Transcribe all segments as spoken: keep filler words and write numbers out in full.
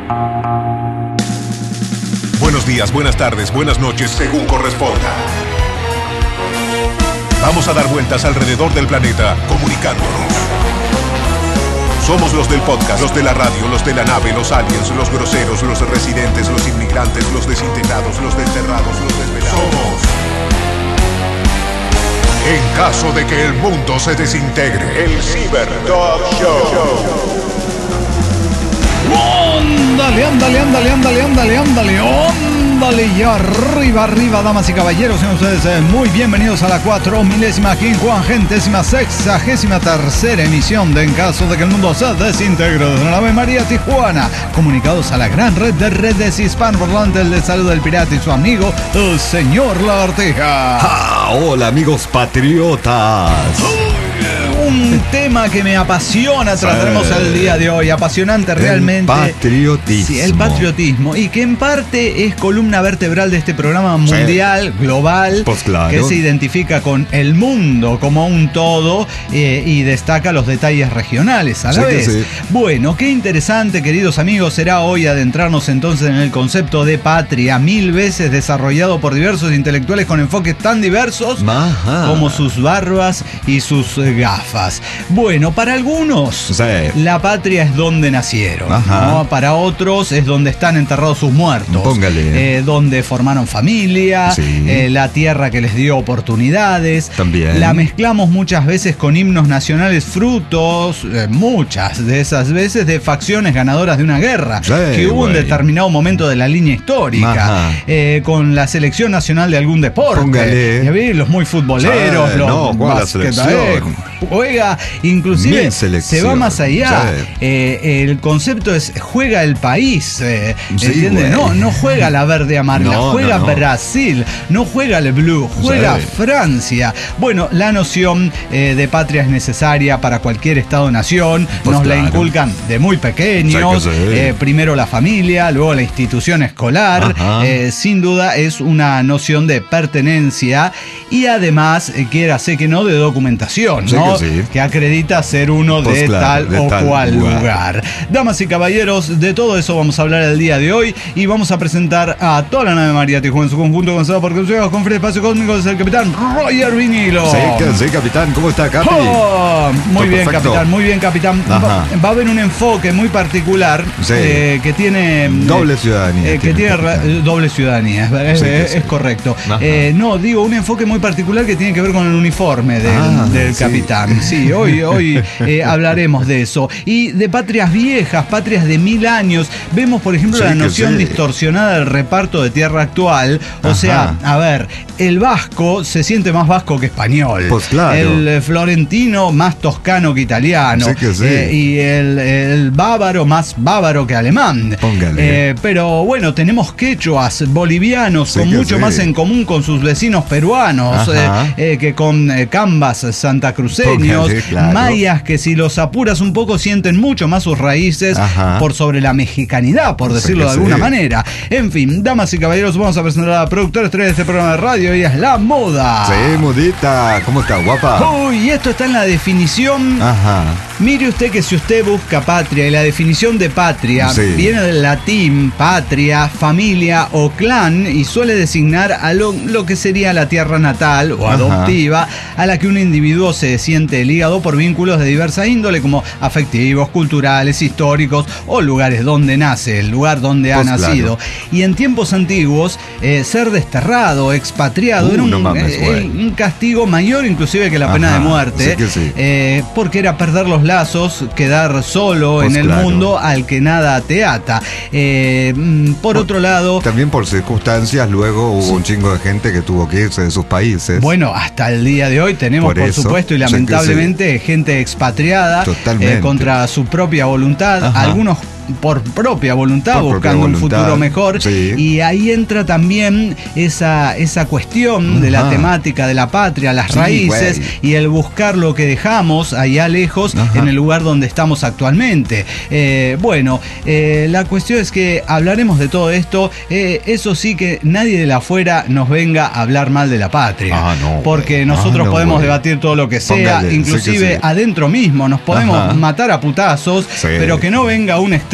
Buenos días, buenas tardes, buenas noches, según corresponda. Vamos a dar vueltas alrededor del planeta, comunicándonos. Somos los del podcast, los de la radio, los de la nave, los aliens, los groseros, los residentes, los inmigrantes, los desintegrados, los desterrados, los desvelados. Somos. En caso de que el mundo se desintegre, el Cyber Dog Show. Ándale, ándale, ándale, ándale, ándale, ándale, ándale, y arriba, arriba, damas y caballeros, sean ustedes eh, muy bienvenidos a la cuatro milésima, quincuagentésima, sexagésima tercera emisión de En caso de que el mundo se desintegre desde la nave María Tijuana, comunicados a la gran red de redes hispanoparlantes de salud del pirata y su amigo, el señor Lagartija. Ah, hola amigos patriotas. Un tema que me apasiona trataremos sí. el día de hoy, apasionante realmente. El patriotismo. Sí, el patriotismo. Y que en parte es columna vertebral de este programa mundial, sí. global, pues claro. que se identifica con el mundo como un todo eh, y destaca los detalles regionales a la sí vez. Sí. Bueno, qué interesante, queridos amigos, será hoy adentrarnos entonces en el concepto de patria, mil veces desarrollado por diversos intelectuales con enfoques tan diversos Ajá. como sus barbas y sus gafas. Bueno, para algunos sí. la patria es donde nacieron, ¿no? Para otros es donde están enterrados sus muertos. Póngale. Eh, donde formaron familia, sí. eh, la tierra que les dio oportunidades. También. La mezclamos muchas veces con himnos nacionales frutos, eh, muchas de esas veces, de facciones ganadoras de una guerra sí, que hubo en determinado momento de la línea histórica, eh, con la selección nacional de algún deporte. Póngale. ¿Ya los muy futboleros, sí, los no, basquet, eh, juega, inclusive se va más allá. Sí. Eh, el concepto es juega el país, eh, sí, ¿entiendes? No, no juega la verde amarga, no, juega no, no. Brasil, no juega el blue, juega sí. Francia. Bueno, la noción eh, de patria es necesaria para cualquier estado-nación, pues nos claro. la inculcan de muy pequeños, sí, sí. Eh, primero la familia, luego la institución escolar, eh, sin duda es una noción de pertenencia y además, eh, quiérase que no, de documentación, sí, ¿no? Que, sí. que acredita ser uno pues de claro, tal de o tal cual lugar. lugar. Damas y caballeros, de todo eso vamos a hablar el día de hoy y vamos a presentar a toda la nave María Tijuana en su conjunto, comenzado por Consejo con Free Espacio Cósmico, es el capitán Roger Vinilo. Sí, sí, capitán, ¿cómo está, Capi? Oh, muy bien, perfecto. capitán, muy bien, capitán. Va, va a haber un enfoque muy particular sí. eh, que tiene... Doble ciudadanía. Eh, que tiene ra- doble ciudadanía, es, sí, es, sí. es correcto. Eh, no, digo, un enfoque muy particular que tiene que ver con el uniforme del, ah, del sí. capitán. Sí, hoy, hoy eh, hablaremos de eso. Y de patrias viejas, patrias de mil años. Vemos, por ejemplo, sí, la noción sí. distorsionada del reparto de tierra actual. O Ajá. sea, a ver, el vasco se siente más vasco que español. Pues claro. El florentino más toscano que italiano. Sí que sí. Eh, y el, el bávaro más bávaro que alemán. Póngale. Eh, pero bueno, tenemos quechuas bolivianos sí con mucho sí. más en común con sus vecinos peruanos eh, eh, que con eh, cambas santacruceños. Póngale, claro. Mayas que si los apuras un poco sienten mucho más sus raíces Ajá. por sobre la mexicanidad, por decirlo sí de alguna sí. manera. En fin, damas y caballeros, vamos a presentar a la productora estrella de este programa de radio. Ella es La Moda. Sí, Modita, ¿cómo está, guapa? Uy, y esto está en la definición. Ajá. Mire usted que si usted busca patria y la definición de patria sí. viene del latín patria, familia o clan y suele designar a lo, lo que sería la tierra natal o adoptiva Ajá. a la que un individuo se siente ligado por vínculos de diversa índole como afectivos, culturales, históricos o lugares donde nace, el lugar donde pues ha nacido. Claro. Y en tiempos antiguos, eh, ser desterrado, expatriado, uh, era un, no mames, eh, un castigo mayor inclusive que la Ajá, pena de muerte, sí sí. Eh, porque era perder los lazos, quedar solo pues en el claro. mundo al que nada te ata. Eh, por, por otro lado... También por circunstancias, luego hubo sí. un chingo de gente que tuvo que irse de sus países. Bueno, hasta el día de hoy tenemos, por, por supuesto, y lamentablemente, sí. gente expatriada eh, contra su propia voluntad. Ajá. Algunos por propia voluntad, por buscando propia voluntad, un futuro mejor. Sí. Y ahí entra también esa, esa cuestión Ajá. de la temática de la patria, las sí, raíces güey. y el buscar lo que dejamos allá lejos Ajá. en el lugar donde estamos actualmente. Eh, bueno, eh, la cuestión es que hablaremos de todo esto. Eh, eso sí, que nadie de la afuera nos venga a hablar mal de la patria. Ah, no, porque nosotros ah, no, podemos güey. debatir todo lo que sea, Póngale, inclusive sí que sí. adentro mismo nos podemos Ajá. matar a putazos, sí. pero que no venga un externo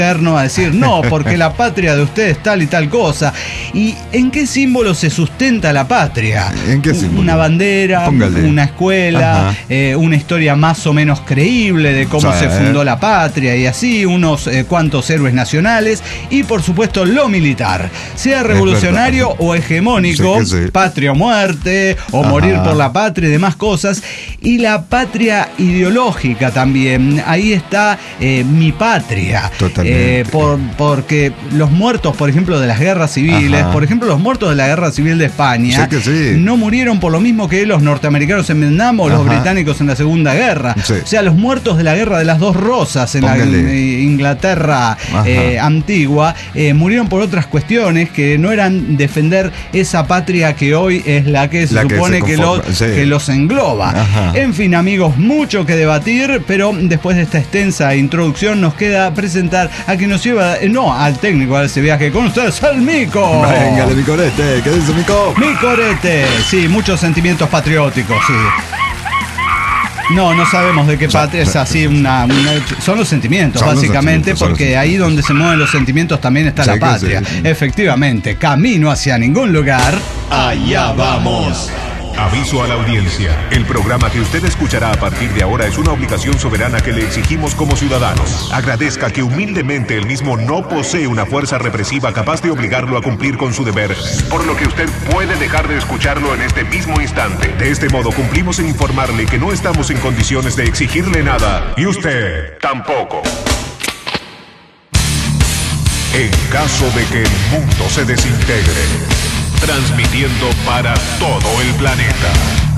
yerno a decir, no, porque la patria de usted es tal y tal cosa. ¿Y en qué símbolo se sustenta la patria? ¿En qué símbolo? Una bandera, Póngale. una escuela, eh, una historia más o menos creíble de cómo sí, se fundó la patria y así, unos eh, cuantos héroes nacionales y por supuesto lo militar, sea revolucionario o hegemónico, sí, sí. patria o muerte, o Ajá. morir por la patria y demás cosas, y la patria ideológica también, ahí está eh, mi patria, eh, por, porque los muertos, por ejemplo, de las guerras civiles, Ajá. por ejemplo, los muertos de la guerra civil de España, sí sí. no murieron por lo mismo que los norteamericanos en Vietnam o Ajá. los británicos en la Segunda Guerra, sí. o sea, los muertos de la guerra de las dos rosas en Póngale. la en Inglaterra eh, antigua, eh, murieron por otras cuestiones que no eran defender esa patria que hoy es la que se la supone que, se que, los, sí. que los engloba. Ajá. En fin, amigos, mucho que debatir, pero después de esta extensa introducción nos queda presentar a quien nos lleva, eh, no, al técnico de ese viaje con ustedes, al Mico. Venga, mi corete, ¿qué dice Mico? Mi corete, sí, muchos sentimientos patrióticos, sí. No, no sabemos de qué patria es así una, una son los sentimientos, son básicamente, los sentimientos, porque los ahí donde se mueven los sentimientos también está sí, la patria. Sí. Efectivamente, camino hacia ningún lugar. Allá vamos. Aviso a la audiencia. El programa que usted escuchará a partir de ahora es una obligación soberana que le exigimos como ciudadanos. Agradezca que humildemente el mismo no posee una fuerza represiva capaz de obligarlo a cumplir con su deber, por lo que usted puede dejar de escucharlo en este mismo instante. De este modo cumplimos en informarle que no estamos en condiciones de exigirle nada, y usted tampoco. En caso de que el mundo se desintegre, transmitiendo para todo el planeta.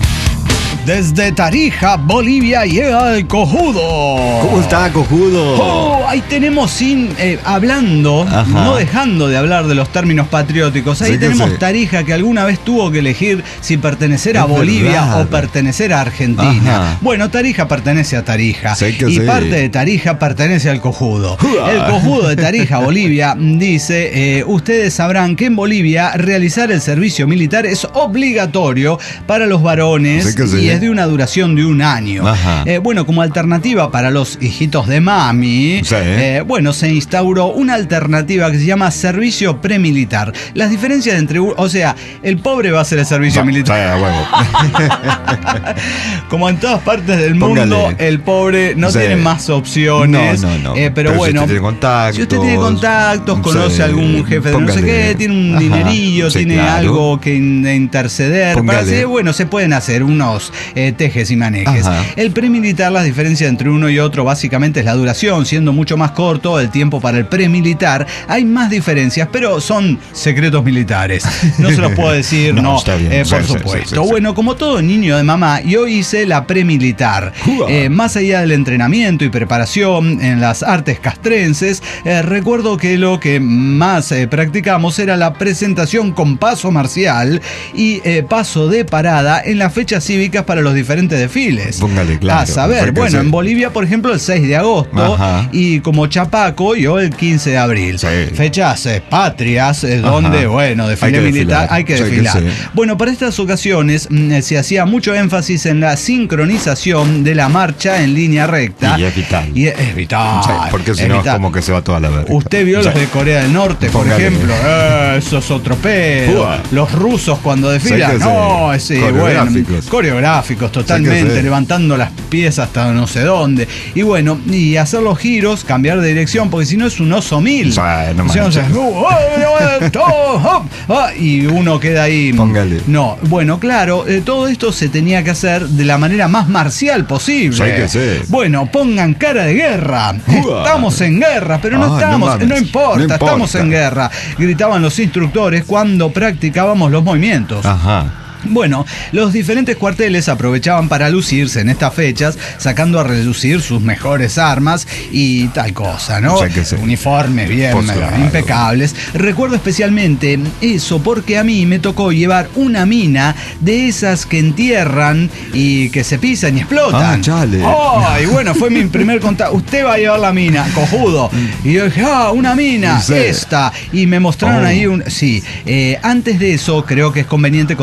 Desde Tarija, Bolivia, llega el Cojudo. ¿Cómo está, Cojudo? Oh, ahí tenemos, sin eh, hablando, Ajá. no dejando de hablar de los términos patrióticos. Ahí sí tenemos sí. Tarija, que alguna vez tuvo que elegir si pertenecer a es Bolivia verdad. o pertenecer a Argentina. Ajá. Bueno, Tarija pertenece a Tarija. Sí y sí. parte de Tarija pertenece al Cojudo. ¡Uah! El Cojudo de Tarija, Bolivia, dice, eh, ustedes sabrán que en Bolivia realizar el servicio militar es obligatorio para los varones sí sí. y es de una duración de un año. Eh, bueno, como alternativa para los hijitos de mami, sí. eh, bueno, se instauró una alternativa que se llama servicio premilitar. Las diferencias entre, o sea, el pobre va a hacer el servicio sí, militar. Sí, bueno. Como en todas partes del mundo, Póngale. el pobre no sí. tiene más opciones. No, no, no. Eh, pero, pero bueno, si usted tiene contactos, si usted tiene contactos, conoce sí. a algún jefe de Póngale. no sé qué, tiene un Ajá. dinerillo, sí, tiene claro. algo que interceder, para hacer, bueno, se pueden hacer unos Eh, tejes y manejes. Ajá. El premilitar, las diferencias entre uno y otro básicamente es la duración, siendo mucho más corto el tiempo para el premilitar. Hay más diferencias, pero son secretos militares. No se los puedo decir, no, no está bien. Eh, por sí, supuesto. Sí, sí, sí, bueno, como todo niño de mamá, yo hice la premilitar. Eh, más allá del entrenamiento y preparación en las artes castrenses, eh, recuerdo que lo que más eh, practicamos era la presentación con paso marcial y eh, paso de parada en las fechas cívicas para los diferentes desfiles. Póngale, claro. A saber, bueno, en Bolivia, por ejemplo, el seis de agosto, Ajá. y como Chapaco, yo el quince de abril. Sí. Fechas eh, patrias, eh, donde, Ajá. bueno, desfile hay militar, hay que desfilar. Que bueno, para estas ocasiones mm, se hacía mucho énfasis en la sincronización de la marcha en línea recta. Y es vital. Y es, es vital. Sí, porque si no es como que se va toda la verga. Usted vio sí. los de Corea del Norte, por Póngale. ejemplo. Eh, eso es otro pedo. Uah. Los rusos cuando desfilan. Sí, no, sí, bueno, coreográficos totalmente, sí levantando las piezas hasta no sé dónde. Y bueno, y hacer los giros, cambiar de dirección, porque si no es un oso mil. Sí, no si no, se, y uno queda ahí. Póngale. No, bueno, claro, eh, todo esto se tenía que hacer de la manera más marcial posible. Sí, que sí. Bueno, pongan cara de guerra. Uah. Estamos en guerra, pero no ah, estamos, no, no, importa, no importa, estamos en guerra. Gritaban los instructores cuando practicábamos los movimientos. Ajá. Bueno, los diferentes cuarteles aprovechaban para lucirse en estas fechas, sacando a relucir sus mejores armas y tal cosa, ¿no? O sea que sí. Uniformes bien pues claro. impecables. Recuerdo especialmente eso porque a mí me tocó llevar una mina de esas que entierran y que se pisan y explotan. Ah, chale. Oh, y bueno, fue mi primer contacto. Usted va a llevar la mina, cojudo. Y yo dije, ah, una mina, sí. esta. Y me mostraron oh. ahí un... Sí, eh, antes de eso creo que es conveniente contarles por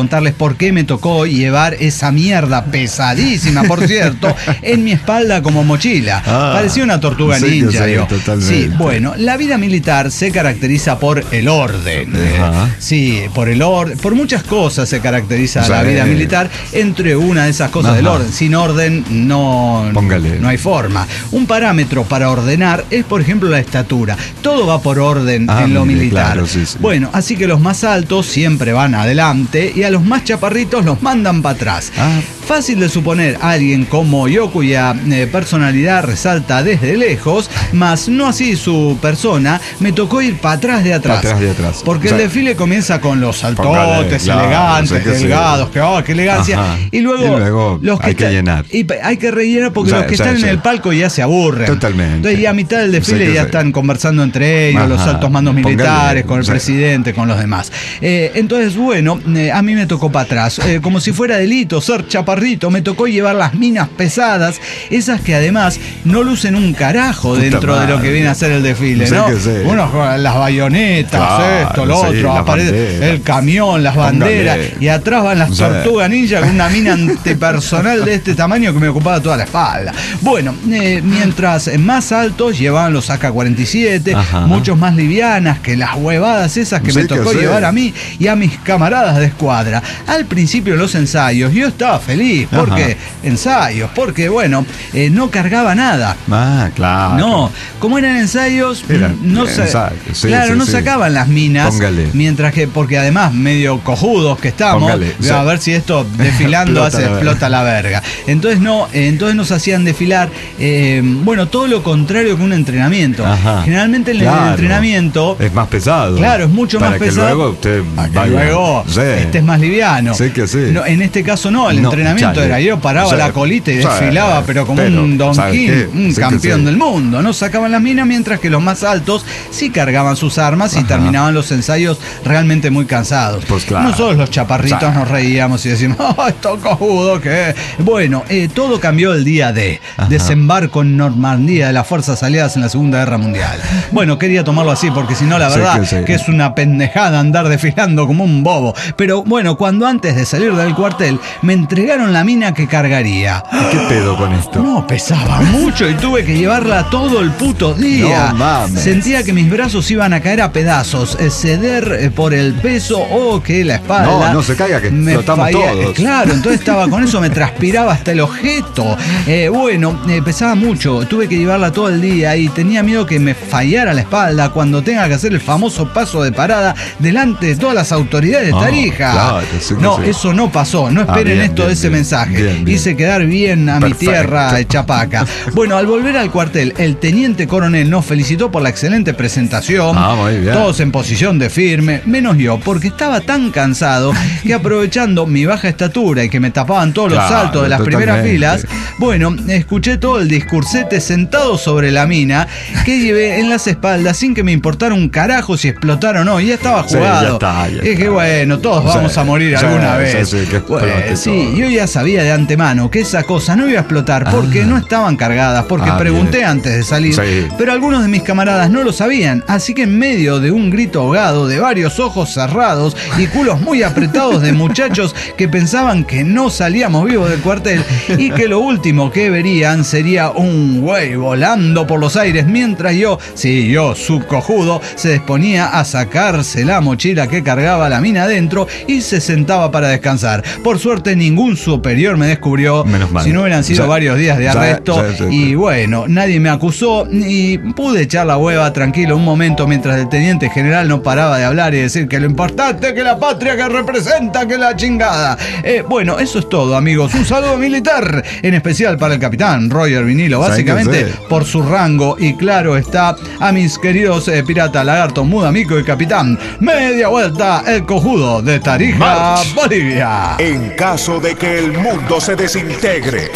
por qué me tocó llevar esa mierda pesadísima, por cierto, en mi espalda como mochila. Ah, parecía una tortuga sí, ninja, yo. Sí, bueno, la vida militar se caracteriza por el orden. Uh-huh. Sí, por el orden, por muchas cosas se caracteriza o sea, la vida eh, militar, entre una de esas cosas uh-huh. del orden. Sin orden no, no hay forma. Un parámetro para ordenar es, por ejemplo, la estatura. Todo va por orden ah, en lo mire, militar. Claro, sí, sí. Bueno, así que los más altos siempre van adelante y a los más chaparritos los mandan para atrás. Ah. Fácil de suponer a alguien como yo, cuya eh, personalidad resalta desde lejos, mas no así su persona, me tocó ir para atrás de atrás. Para atrás de atrás. Porque o sea, el desfile comienza con los saltotes claro, elegantes, que delgados, sí. que oh, qué elegancia. Ajá. Y luego, y luego los que hay que está, llenar. Y hay que rellenar porque o sea, los que o sea, están o sea, en el palco ya se aburren. Totalmente. Entonces ya a mitad del desfile ya sí. están conversando entre ellos, ajá. los altos mandos militares, Póngale, con el o sea, presidente, con los demás. Eh, entonces, bueno, eh, a mí me tocó para atrás. Eh, como si fuera delito ser chaparrito, me tocó llevar las minas pesadas, esas que además no lucen un carajo dentro Puta de madre. Lo que viene a ser el desfile, ¿no? ¿no? Uno con las bayonetas, claro, esto, lo sí, otro, aparece el camión, las banderas, Póngale. Y atrás van las tortugas ninja con una mina antipersonal de este tamaño que me ocupaba toda la espalda. Bueno, eh, mientras más altos llevaban los A K cuarenta y siete, ajá. muchos más livianas que las huevadas esas que sí, me tocó que llevar sí. a mí y a mis camaradas de escuadra. Al principio de los ensayos yo estaba feliz, porque ensayos, porque bueno, eh, no cargaba nada. Ah, claro. No, como eran ensayos, eran no sa- sí, claro, sí, no sí. sacaban las minas. Póngale. Mientras que, porque además medio cojudos que estamos, Póngale. a sea, ver si esto desfilando hace la explota la verga. Entonces no, eh, entonces nos hacían desfilar, eh, bueno, todo lo contrario que un entrenamiento. Ajá. Generalmente en claro. el entrenamiento es más pesado. Claro, es mucho para más que pesado. Luego usted para que luego sí. este es más liviano. Sí que sí. No, en este caso no, el no, entrenamiento chale. Era yo paraba o sea, la colita y desfilaba, o sea, pero como pero, un Don King, un sí campeón sí. del mundo. No sacaban las minas, mientras que los más altos sí cargaban sus armas Ajá. y terminaban los ensayos realmente muy cansados. Pues claro. Nosotros los chaparritos o sea, nos reíamos y decimos, oh, esto cojudo que es. Bueno, eh, todo cambió el día de Ajá. desembarco en Normandía de las fuerzas aliadas en la Segunda Guerra Mundial. Bueno, quería tomarlo así porque si no la verdad sí, que, sí. que es una pendejada andar desfilando como un bobo. Pero bueno, cuando antes de salir del cuartel me entregaron la mina que cargaría. ¿Qué pedo con esto? No, pesaba mucho y tuve que llevarla todo el puto día. No mames. Sentía que mis brazos iban a caer a pedazos, eh, ceder eh, por el peso o que la espalda. No, no se caiga que flotamos todos. Eh, claro, entonces estaba con eso, me transpiraba hasta el objeto. Eh, bueno, eh, pesaba mucho, tuve que llevarla todo el día y tenía miedo que me fallara la espalda cuando tenga que hacer el famoso paso de parada delante de todas las autoridades de Tarija. Oh, claro, sí, no, sí. eso no pasó. No esperen ah, bien, esto bien, de ese bien, mensaje. Bien, bien. Hice quedar bien a Perfecto. Mi tierra, Chapaca. Bueno, al volver al cuartel, el teniente coronel nos felicitó por la excelente presentación. Ah, muy bien. Todos en posición de firme, menos yo, porque estaba tan cansado que aprovechando mi baja estatura y que me tapaban todos claro, los saltos de las totalmente. Primeras filas, bueno, escuché todo el discursete sentado sobre la mina que llevé en las espaldas sin que me importara un carajo si explotara o no. Ya estaba jugado. Sí, ya está, ya es que bueno, todos vamos sí, a morir sí, alguna sí, vez. Sí, que bueno, sí, yo ya sabía de antemano que esa cosa no iba a explotar porque ah. no estaban cargadas, porque ah, pregunté bien. Antes de salir, sí. pero algunos de mis camaradas no lo sabían, así que en medio de un grito ahogado, de varios ojos cerrados y culos muy apretados de muchachos que pensaban que no salíamos vivos del cuartel y que lo último que verían sería un güey volando por los aires mientras yo, sí, yo, su cojudo, se disponía a sacarse la mochila que cargaba la mina adentro y se sentaba para descansar. Por suerte ningún superior me descubrió, menos mal. Si no hubieran sido ya, varios días de arresto ya, ya, ya, y bueno, nadie me acusó y pude echar la hueva tranquilo un momento mientras el teniente general no paraba de hablar y decir que lo importante es que la patria que representa, que la chingada. Eh, bueno, eso es todo, amigos. Un saludo militar, en especial para el capitán Roger Vinilo, básicamente por su rango y claro está a mis queridos eh, pirata Lagarto, Mudamico y capitán Media Vuelta, el cojudo de Tarija, March. Bolivia. En caso de que el mundo se desintegre.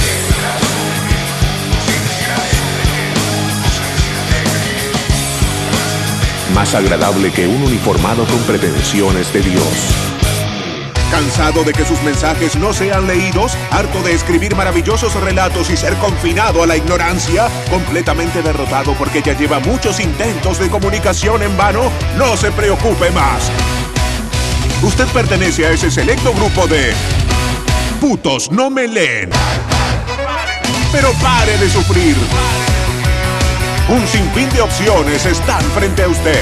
Más agradable que un uniformado con pretensiones de Dios. ¿Cansado de que sus mensajes no sean leídos? ¿Harto de escribir maravillosos relatos y ser confinado a la ignorancia? ¿Completamente derrotado porque ya lleva muchos intentos de comunicación en vano? No se preocupe más. Usted pertenece a ese selecto grupo de putos no me leen. Pero pare de sufrir. Un sinfín de opciones están frente a usted.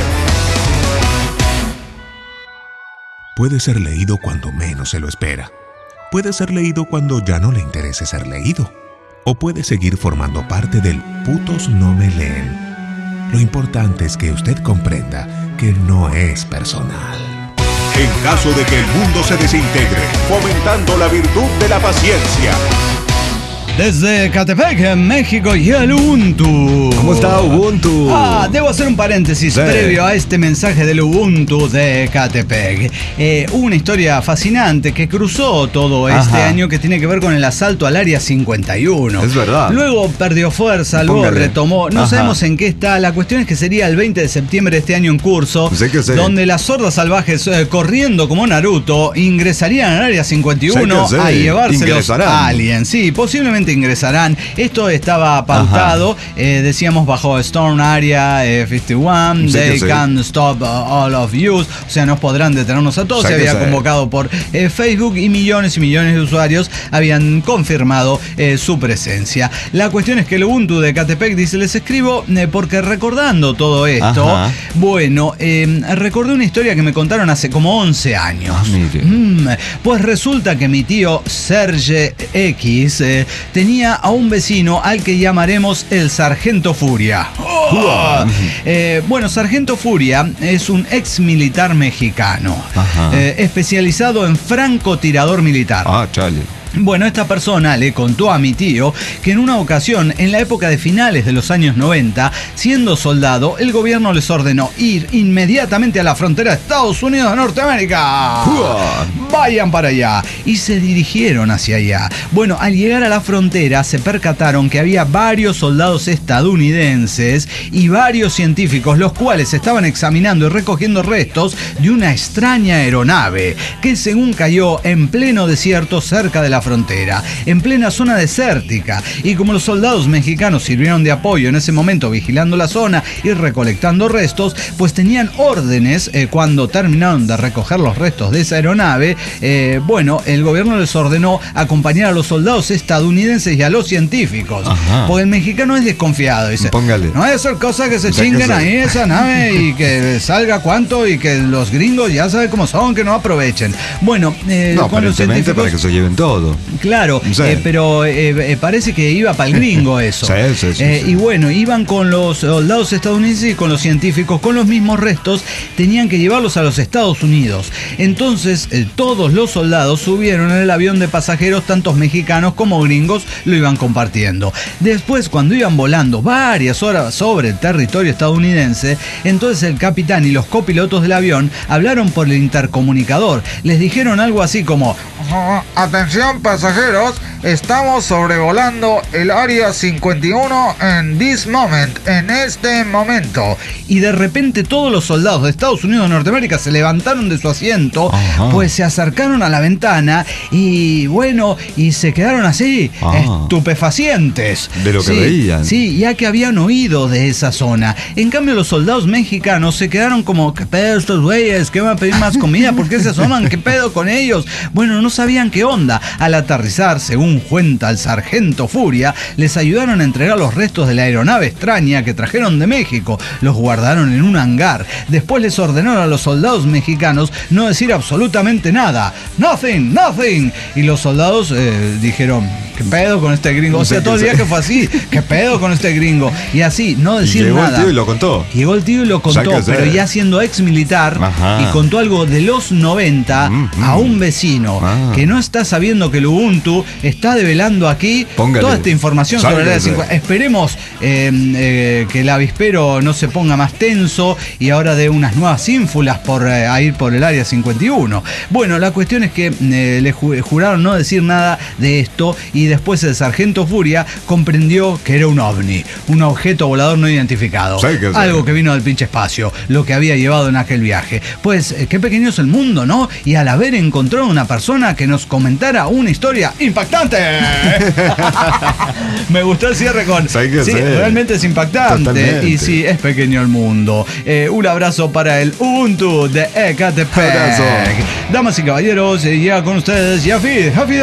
Puede ser leído cuando menos se lo espera. Puede ser leído cuando ya no le interese ser leído. O puede seguir formando parte del putos no me leen. Lo importante es que usted comprenda que no es personal. En caso de que el mundo se desintegre, fomentando la virtud de la paciencia. Desde Catepec, México, y el Ubuntu. ¿Cómo está Ubuntu? Ah, debo hacer un paréntesis sí. previo a este mensaje del Ubuntu de Catepec. Eh, una historia fascinante que cruzó todo este Ajá. año, que tiene que ver con el asalto al Área cincuenta y uno. Es verdad. Luego perdió fuerza, luego Póngale. retomó. No Ajá. sabemos en qué está. La cuestión es que sería el veinte de septiembre de este año en curso, sé que sé. donde las hordas salvajes, eh, corriendo como Naruto, ingresarían al Área cincuenta y uno a llevarse los aliens. Sí, posiblemente ingresarán. Esto estaba pautado, eh, decíamos, bajo Storm Area eh, cincuenta y uno. They can't stop all of you. O sea, no podrán detenernos a todos. Se había convocado por eh, Facebook y millones y millones de usuarios habían confirmado eh, su presencia. La cuestión es que el Ubuntu de Catepec dice: les escribo eh, porque recordando todo esto, Ajá. bueno, eh, recordé una historia que me contaron hace como once años. Ah, mire. Mm, pues resulta que mi tío Serge X eh, tenía a un vecino al que llamaremos el Sargento Furia. Oh. Eh, bueno, Sargento Furia es un ex militar mexicano, eh, especializado en francotirador militar. Ah, chale. Bueno, esta persona le contó a mi tío que en una ocasión, en la época de finales de los años noventa, siendo soldado, el gobierno les ordenó ir inmediatamente a la frontera de Estados Unidos de Norteamérica. ¡Uah! Vayan para allá. Y se dirigieron hacia allá. Bueno, al llegar a la frontera se percataron que había varios soldados estadounidenses y varios científicos, los cuales estaban examinando y recogiendo restos de una extraña aeronave que, según cayó en pleno desierto cerca de la frontera, en plena zona desértica, y como los soldados mexicanos sirvieron de apoyo en ese momento vigilando la zona y recolectando restos, pues tenían órdenes eh, cuando terminaron de recoger los restos de esa aeronave, eh, bueno, el gobierno les ordenó acompañar a los soldados estadounidenses y a los científicos. Ajá. Porque el mexicano es desconfiado, dice: Póngale. no hay que hacer cosas que se chinguen ahí esa nave y que salga cuánto y que los gringos ya saben cómo son, que no aprovechen. Bueno, eh, no, con los científicos, para que se lleven todo. Claro, sí. eh, pero eh, eh, parece que iba para el gringo eso. Sí, sí, sí, eh, sí. Y bueno, iban con los soldados estadounidenses y con los científicos, con los mismos restos, tenían que llevarlos a los Estados Unidos. Entonces, eh, todos los soldados subieron en el avión de pasajeros, tantos mexicanos como gringos, lo iban compartiendo. Después, cuando iban volando varias horas sobre el territorio estadounidense, entonces el capitán y los copilotos del avión hablaron por el intercomunicador. Les dijeron algo así como: atención pasajeros, estamos sobrevolando el área cincuenta y uno en this moment, en este momento. Y de repente todos los soldados de Estados Unidos de Norteamérica se levantaron de su asiento, Ajá. pues se acercaron a la ventana y bueno, y se quedaron así, ah. estupefacientes. De lo que sí, veían. Sí, ya que habían oído de esa zona. En cambio, los soldados mexicanos se quedaron como: ¿qué pedo estos güeyes? ¿Qué van a pedir más comida? ¿Por qué se asoman? ¿Qué pedo con ellos? Bueno, no sabían qué onda. Al aterrizar, según cuenta el Sargento Furia, les ayudaron a entregar los restos de la aeronave extraña que trajeron de México. Los guardaron en un hangar. Después les ordenaron a los soldados mexicanos no decir absolutamente nada. Nothing, nothing. Y los soldados eh, dijeron: ¿qué pedo con este gringo? O sea, todo el día que fue así, ¿qué pedo con este gringo? Y así, no decir Llegó nada. Llegó el tío y lo contó. Llegó el tío y lo contó, pero ya siendo ex militar, Ajá. y contó algo de los noventa mm, mm. a un vecino ah. que no está sabiendo que el Ubuntu está develando aquí Póngale. toda esta información Sáquese. sobre el área cincuenta. Esperemos eh, eh, que el avispero no se ponga más tenso y ahora dé unas nuevas ínfulas por eh, a ir por el área cincuenta y uno. Bueno, la cuestión es que eh, le ju- juraron no decir nada de esto y y después el sargento Furia comprendió que era un ovni, un objeto volador no identificado. Sí, que sí. Algo que vino del pinche espacio, lo que había llevado en aquel viaje. Pues eh, qué pequeño es el mundo, ¿no? Y al haber encontrado una persona que nos comentara una historia impactante. Me gustó el cierre con... Sí, que sí, sí. realmente es impactante. Totalmente. Y sí, es pequeño el mundo. Eh, un abrazo para el Ubuntu de Ecatepec. Abrazo. Damas y caballeros, eh, ya con ustedes, Yafid, Jafid,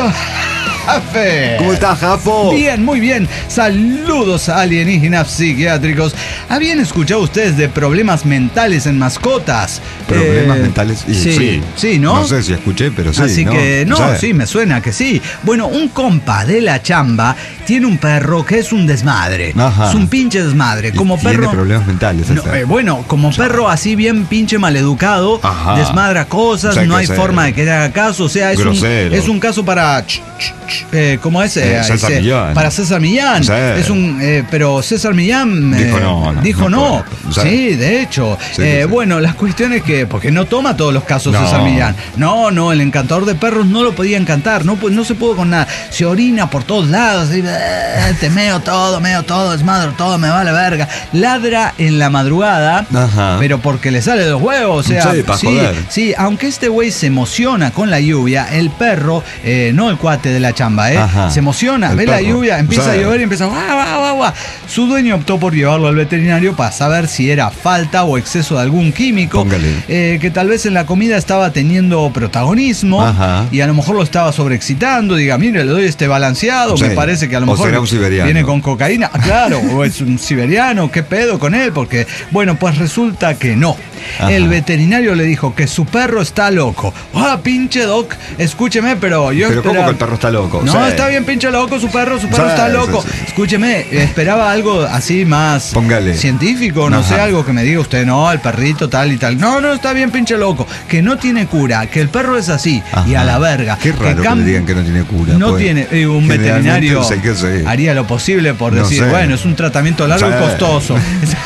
Jafe. ¿Cómo estás, Jafo? Bien, muy bien. Saludos alienígenas psiquiátricos. ¿Habían escuchado ustedes de problemas mentales en mascotas? ¿Problemas Eh, mentales? Y, sí, sí, sí, ¿no? No sé si escuché, pero sí. Así ¿no? que, no, O sea, sí, me suena que sí. Bueno, un compa de la chamba tiene un perro que es un desmadre. Ajá. Es un pinche desmadre. y Como tiene perro. problemas mentales. No, ese. eh, bueno, como perro así bien pinche maleducado, Ajá. desmadra cosas, O sea, no que hay se- forma de que le haga caso, o sea, es un, Grosero. es un caso para... ch, ch, ch, eh, ¿cómo es? Eh, Eh, César ese- Millán. Para César Millán. Sí. Es un, eh, pero César Millán eh, Dijo no, no, dijo no no. puede. Sí. Sí, de hecho. Sí, Eh, sí. Bueno, las cuestiones que... Porque no toma todos los casos No. César Millán. No, no, el encantador de perros no lo podía encantar, no, no se pudo con nada. Se orina por todos lados, y, eh, te meo todo, meo todo, desmadro todo, me vale verga. Ladra en la madrugada, Ajá. pero porque le sale de los huevos, o sea, Sí, pa' sí, joder. sí, aunque este güey se emociona con la lluvia, el perro, eh, no el cuate de la chamba, eh, Ajá. se emociona, El ve la perro. lluvia, empieza Sí. a llover y empieza guau, guau, guau, guau. Su dueño optó por llevarlo al veterinario para saber si era falta o exceso de algún químico, Póngale. eh, que tal vez en la comida estaba teniendo protagonismo. Ajá. Y a lo mejor lo estaba sobreexcitando, diga, mire, le doy este balanceado, Sí. me parece que a lo O mejor será un siberiano. viene con cocaína, ah, claro, o es un siberiano, ¿qué pedo con él? Porque, bueno, pues resulta que no. Ajá. El veterinario le dijo que su perro está loco. ¡Ah, pinche doc! Escúcheme, pero yo Pero ¿cómo esperaba- que el perro está loco? No, Sí. está bien pinche loco su perro, su perro Sí, está sí, loco. sí. Escúcheme, esperaba algo así más Póngale. científico, no Ajá. sé, algo que me diga usted, no, el perrito tal y tal. No, no, está bien pinche loco, que no tiene cura, que el perro es así Ajá. y a la verga. Qué raro que, cam- le digan que no tiene cura. No pues. tiene, eh, un Generalmente veterinario sé que sí. haría lo posible por No decir, sé. bueno, es un tratamiento largo Sí. y costoso.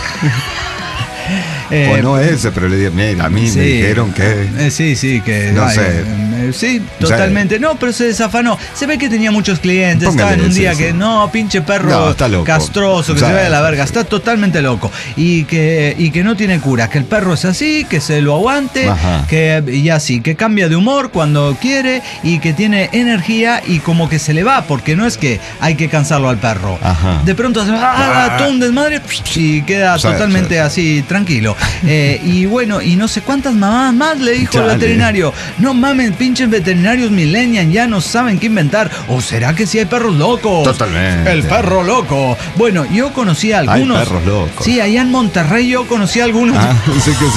Eh, O no ese, pero le digo, mira, a mí sí. me dijeron que... Eh, sí, sí, que. No ay, sé. eh, sí, totalmente. No, pero se desafanó. Se ve que tenía muchos clientes. Póngale, Estaba en un sí, día sí. que no, pinche perro No, está loco. castroso, que Sí, se vaya a la sí, verga. sí. Está totalmente loco. Y que, y que no tiene cura. Que el perro es así, que se lo aguante. Ajá. Que y así, que cambia de humor cuando quiere y que tiene energía y como que se le va, porque no es que hay que cansarlo al perro. Ajá. De pronto hace ah, todo un desmadre y queda Sí, totalmente sí. así tranquilo. Eh, y bueno, y no sé cuántas mamadas más le dijo el Chale. veterinario. No mames, pinches veterinarios millennials ya no saben qué inventar. ¿O será que sí hay perros locos? Totalmente. El perro loco. Bueno, yo conocí a Hay algunos. perros locos. Sí, allá en Monterrey yo conocí a algunos. Ah, sí que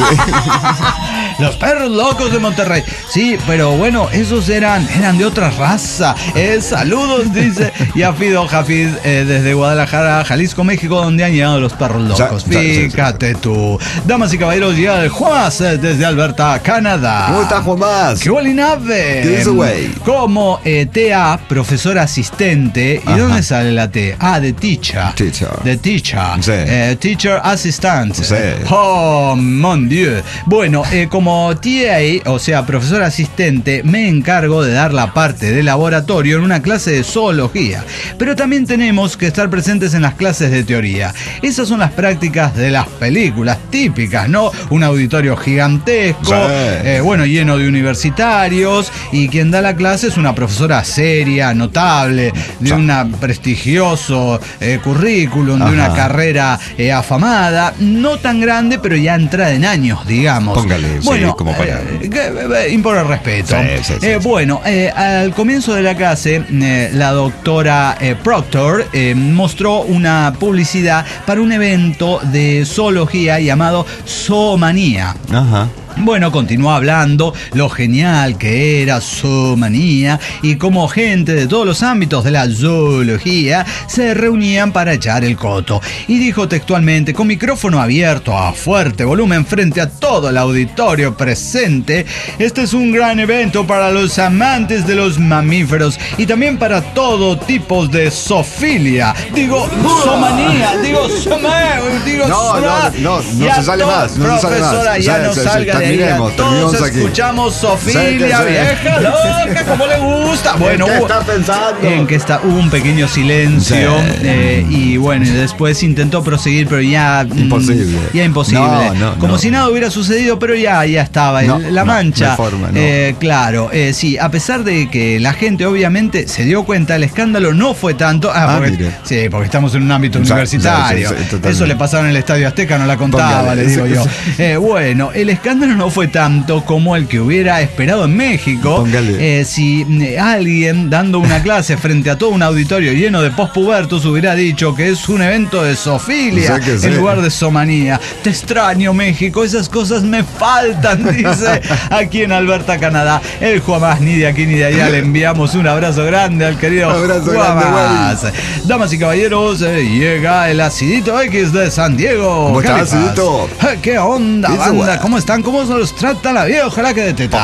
sí. Los perros locos de Monterrey. Sí, pero bueno, esos eran, eran de otra raza. Eh, saludos, dice Yafido Jafid eh, desde Guadalajara, Jalisco, México, donde han llegado los perros locos. Ya, ya, ya, ya. Fíjate tú. Damas y caballeros, llega el Juaz eh, desde Alberta, Canadá. ¿Cómo estás, Juan Más? ¡Qué bolinave! ¿Qué dice, güey? Como eh, T A, profesor asistente. ¿Y Ajá. dónde sale la T? Ah, de teacher. Teacher. De teacher. Sí. Eh, teacher assistant. Sí. Oh, mon Dieu. Bueno, eh, como T A, o sea, profesor asistente, me encargo de dar la parte de laboratorio en una clase de zoología. Pero también tenemos que estar presentes en las clases de teoría. Esas son las prácticas de las películas típicas, ¿no? Un auditorio gigantesco, Sí. eh, bueno, lleno de universitarios, y quien da la clase es una profesora seria, notable, de Sí. un prestigioso eh, currículum, de Ajá. una carrera eh, afamada, no tan grande, pero ya entrada en años, digamos. Póngale, sí, bueno, como para- eh, que, eh, impone respeto. Sí, sí, sí, Eh, sí. Bueno, eh, al comienzo de la clase, eh, la doctora eh, Proctor eh, mostró una publicidad para un evento de zoología llamado Zoomanía. Ajá. Bueno, continuó hablando lo genial que era Zoomanía y cómo gente de todos los ámbitos de la zoología se reunían para echar el coto. Y dijo textualmente, con micrófono abierto a fuerte volumen frente a todo el auditorio presente, este es un gran evento para los amantes de los mamíferos y también para todo tipo de zoofilia. Digo, zoomanía, digo, zooma- digo, No, no, zooma- no, no Ya se sale to- más, no se sale más. Profesora, ya Sí, no sí, sí, salga terminemos, todos terminemos aquí. Escuchamos Sofilia, sí, vieja sí. loca, como le gusta. Bueno, ¿en qué hubo, está pensando? En que está, hubo un pequeño silencio sí. eh, y bueno, y después intentó proseguir, pero ya imposible. Mm, ya imposible. No, no, como no. si nada hubiera sucedido, pero ya, ya estaba no, la no, mancha. De forma, no. eh, claro, eh, sí, a pesar de que la gente obviamente se dio cuenta, el escándalo no fue tanto. Ah, ah porque, mire. sí, porque estamos en un ámbito o sea, universitario. Sí, sí, sí, eso le pasaba en el Estadio Azteca, no la contaba, Póngale, le digo sí, yo. Sí. Eh, bueno, el escándalo no fue tanto como el que hubiera esperado en México. Eh, si eh, alguien dando una clase frente a todo un auditorio lleno de postpubertos hubiera dicho que es un evento de zoofilia o sea en sí. lugar de zoomanía. Te extraño, México, esas cosas me faltan, dice aquí en Alberta, Canadá. El Juamás, ni de aquí ni de allá, le enviamos un abrazo grande al querido Juamás. Damas y caballeros, eh, llega el Acidito X de San Diego. ¿Cómo está, Acidito? ¿Qué onda, banda? ¿Cómo están? ¿Cómo se los trata la vida? Ojalá que de tetas.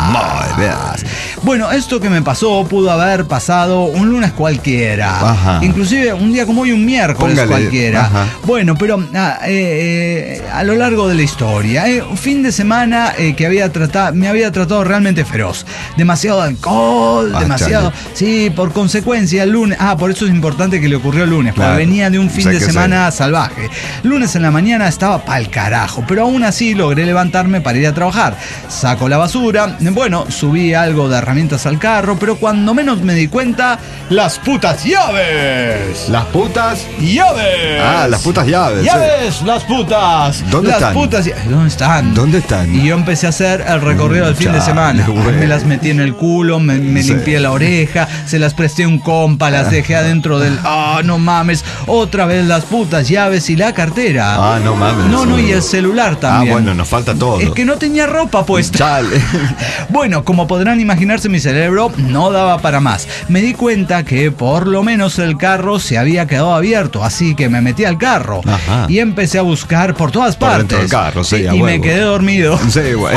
Bueno, esto que me pasó pudo haber pasado un lunes cualquiera. Ajá. Inclusive un día como hoy, un miércoles Póngale. cualquiera. Ajá. Bueno, pero ah, eh, eh, a lo largo de la historia, eh, un fin de semana eh, que había tratado, me había tratado realmente feroz. Demasiado alcohol, ah, demasiado. Chale. Sí, por consecuencia, el lunes. Ah, por eso es importante que le ocurrió el lunes, claro. porque venía de un fin o sea de semana sé. salvaje. Lunes en la mañana estaba pa'l carajo, pero aún así logré levantarme para ir a trabajar. Saco la basura, bueno, subí algo de herramientas al carro, pero cuando menos me di cuenta, las putas llaves. ¿Las putas? ¡Llaves! Ah, las putas llaves. ¡Llaves! Sí. ¡Las putas! ¿Dónde las están? Putas, ¿Dónde están? ¿Dónde están? Y yo empecé a hacer el recorrido del fin de semana. Me las metí en el culo, me, me sí. limpié la oreja, se las presté a un compa, las dejé adentro del... ¡Ah, oh, no mames! Otra vez las putas llaves y la cartera. Ah, no mames. No, no, y el celular también. Ah, bueno, nos falta todo. Es que no tenía ropa puesta. Chale. Bueno, como podrán imaginarse, mi cerebro no daba para más. Me di cuenta que por lo menos el carro se había quedado abierto, así que me metí al carro. Ajá. Y empecé a buscar por todas por partes. Dentro del carro, sí, y a huevo. me quedé dormido. Sí, güey.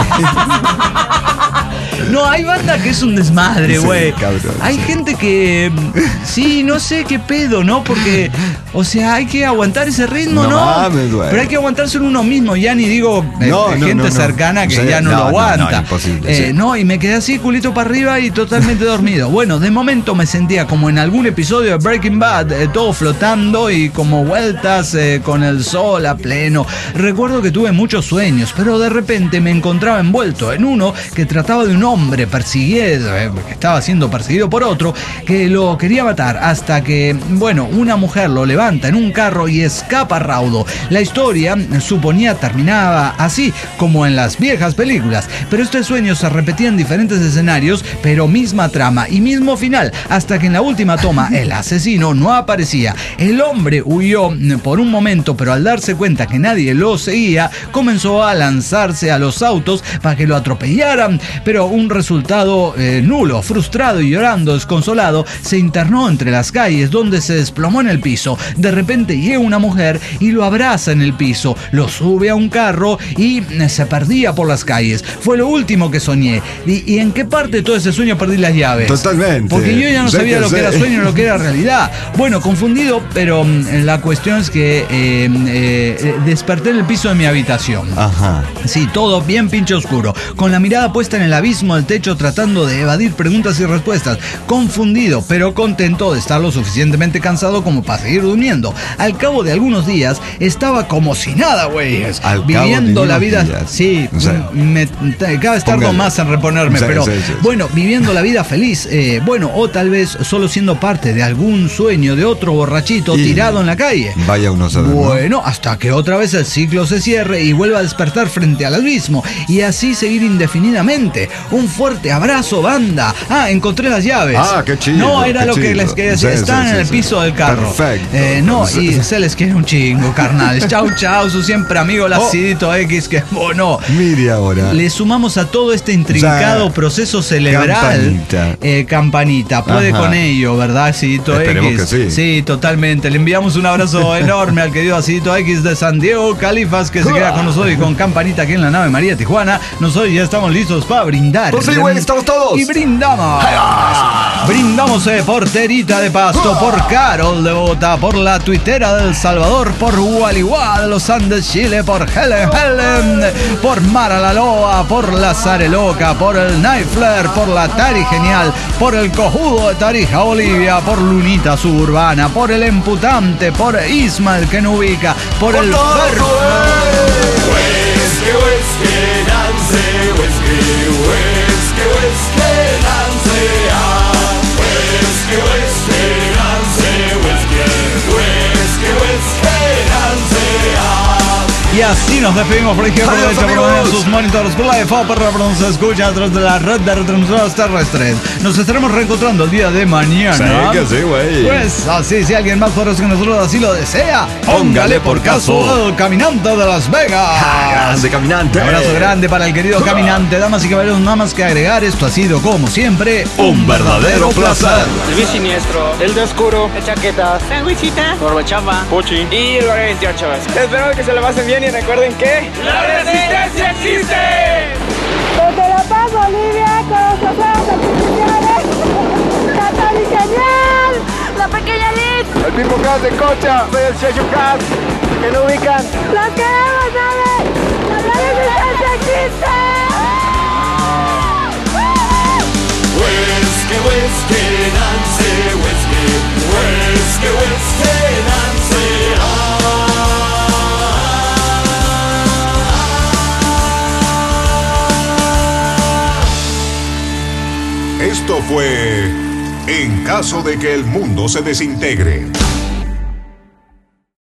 No, hay banda que es un desmadre, güey. Sí, hay sí. gente que... Sí, no sé qué pedo, ¿no? Porque, o sea, hay que aguantar ese ritmo, ¿no? ¿no? Mames, pero hay que aguantarse en uno mismo. Ya ni digo eh, no, gente no, no, cercana que sí, ya no, no lo aguanta. No, imposible, eh, sí. no, y me quedé así, culito para arriba y totalmente dormido. Bueno, de momento me sentía como en algún episodio de Breaking Bad, eh, todo flotando y como vueltas eh, con el sol a pleno. Recuerdo que tuve muchos sueños, pero de repente me encontraba envuelto en uno que trataba de un hombre persiguido, eh, que estaba siendo perseguido por otro, que lo quería matar hasta que, bueno, una mujer lo levanta en un carro y escapa raudo. La historia, suponía, terminaba así, como en las viejas películas, pero este sueño se repetía en diferentes escenarios, pero misma trama y mismo final, hasta que en la última toma el asesino no aparecía. El hombre huyó por un momento, pero al darse cuenta que nadie lo seguía, comenzó a lanzarse a los autos para que lo atropellaran, pero un resultado eh, nulo. Frustrado y llorando, desconsolado, se internó entre las calles, donde se desplomó en el piso. De repente llega una mujer y lo abraza en el piso, lo sube a un carro y se perdía por las calles. Fue lo último que soñé. ¿Y, y en qué parte de todo ese sueño perdí las llaves? Totalmente. Porque yo ya no sé sabía que lo sé. que era sueño y lo que era realidad. Bueno, confundido, pero la cuestión es que eh, eh, desperté en el piso de mi habitación. Ajá. Sí, todo bien pinche oscuro, con la mirada puesta en el abismo del techo, tratando de evadir preguntas y respuestas. Confundido, pero contento de estar lo suficientemente cansado como para seguir durmiendo. Al cabo de algunos días, estaba como si nada, güey. Viviendo la vida... Días. Sí, o sea, me, me cabe estar más en reponerme, sí, pero sí, sí, sí. bueno, viviendo la vida feliz. Eh, bueno, o tal vez solo siendo parte de algún sueño de otro borrachito y tirado en la calle. Vaya uno a saber, Bueno, ¿no? hasta que otra vez el ciclo se cierre y vuelva a despertar frente al abismo. Y así seguir indefinidamente. Un fuerte abrazo, banda. Ah, encontré las llaves. Ah, qué chido. No, era qué lo chido. que les quería decir. Sí, Están sí, en el sí, piso sí. del carro. Perfecto. Eh, no, y se les quiere un chingo, carnales. Chau, chau, su siempre amigo, el Acidito oh. X, que bueno. Mire ahora. Le sumamos a todo este intrincado o sea, proceso selectivo cerebral. Campanita. Eh, campanita. Puede Ajá. con ello, ¿verdad, Acidito Esperemos X? Que sí. sí, totalmente. Le enviamos un abrazo enorme al querido Acidito X de San Diego, Califas, que se queda con nosotros y con campanita aquí en la nave María Tijuana. Nosotros ya estamos listos para brindar. Pues sí, güey, estamos todos. Y brindamos. Brindamos eh, por Terita de Pasto, por Carol de Bogotá, por la Tuitera del Salvador, por Gualiguá de los Andes, Chile, por Helen Helen, por Mara la Loa, por la Zareloca, por el Night Flare, por la Tari Genial, por el Cojudo de Tarija, Bolivia, por Lunita Suburbana, por el Emputante, por Ismael que no ubica, por, por el Ferro. Y así nos despedimos por izquierda por derecha por sus monitores por la de F O P, pero se escucha a través de la red de retransmisores terrestres. Nos estaremos reencontrando el día de mañana. Sí, que sí, güey. Pues así, si alguien más poderoso que nosotros así lo desea, póngale por caso el Caminante de Las Vegas. Ah, grande Caminante. Un abrazo grande para el querido Caminante. Damas y caballeros, nada más que agregar, esto ha sido como siempre un verdadero placer. El bien siniestro, el de oscuro, el chaqueta, sandwichita, Gorbachamba, Puchi y el horario veintiocho. Espero que se lo pasen bien y recuerden que ¡la resistencia existe! Desde La Paz, Bolivia, con los fuegos artificiales, la Tari Genial, la Pequeña Liz, el Pipo Gas de Cocha, soy el Checho Gas, que no ubican. ¡Los queremos, ¿sabes? ¡La resistencia existe! Whisky, whisky, Nancy, whisky, whisky, whisky, Nancy, ah. Esto fue En caso de que el mundo se desintegre.